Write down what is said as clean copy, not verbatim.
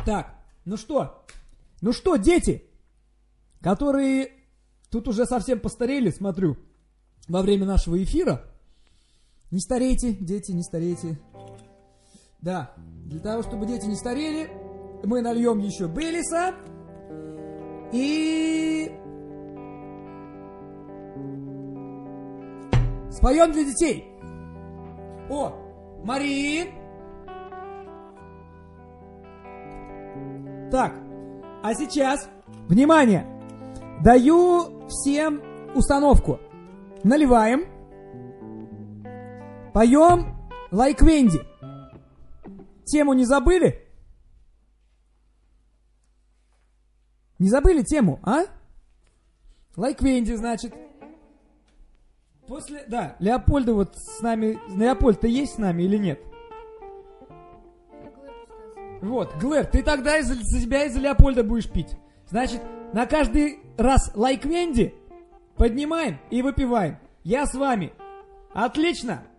Так, ну что, дети, которые тут уже совсем постарели, смотрю, во время нашего эфира. Не старейте, дети, не старейте. Да, для того, чтобы дети не старели, мы нальем еще Бейлиса и споем для детей. О, Марин. Так, а сейчас, внимание, даю всем установку. Наливаем, поем Like Wendy. Тему не забыли? Не забыли тему, а? Like Wendy, значит. После, да, Леопольда вот с нами. Леопольд, ты есть с нами или нет? Вот, Глэр, ты тогда за себя и за Леопольда будешь пить. Значит, на каждый раз Like Wendy поднимаем и выпиваем. Я с вами. Отлично!